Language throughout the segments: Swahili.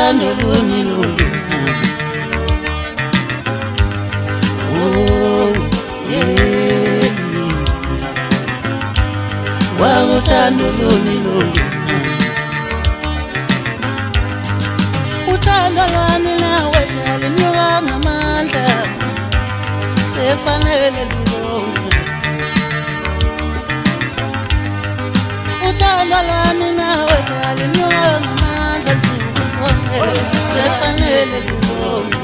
uthando luni lolu oh yeah wa uthando luni lolu uthando lwami nawe linyuka ngamandla sefanele lubonga uthando lwami nawe linyuka ngamandla nsuku zonke sefanele lubonga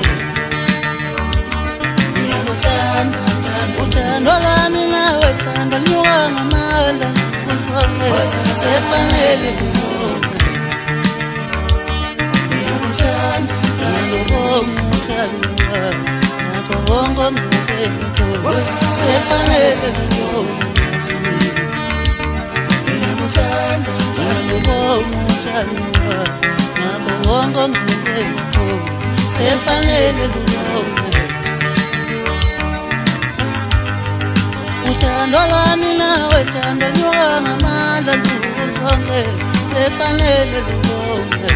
uthando lwami nawe sanda linyuka ngamandla nsuku zonke sefanele lubonga Bongo mzemto sefanele bongo mzemto sefanele uthando lwami nawe sithanda nyuka ngamandla nsuku zonke sefanele lubonge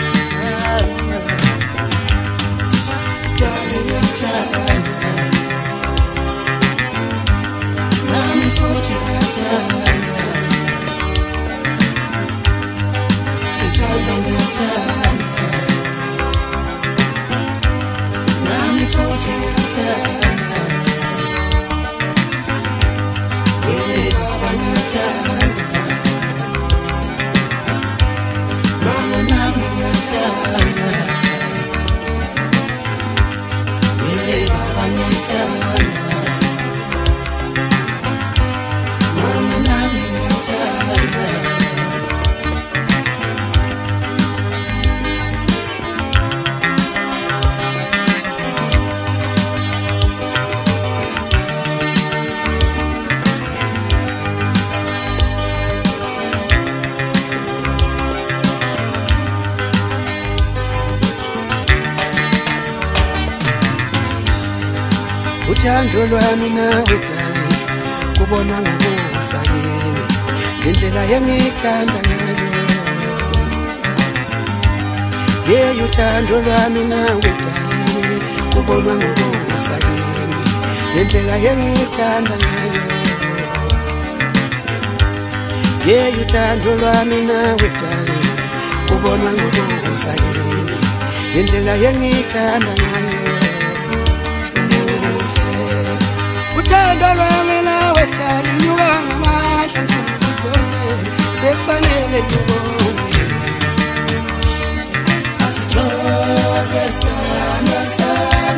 uthando lwami nawe dali kubona ngokusa yini indlela yengithanda ngayo yeah uthando lwami nawe dali kubona ngokusa yini indlela yengithanda ngayo yeah uthando lwami nawe dali kubona ngokusa yini indlela yengithanda ngayo uthando lwami nawe dali nyuka ngamandla nsuku zonke sefanele lubonge asithokoze sana sana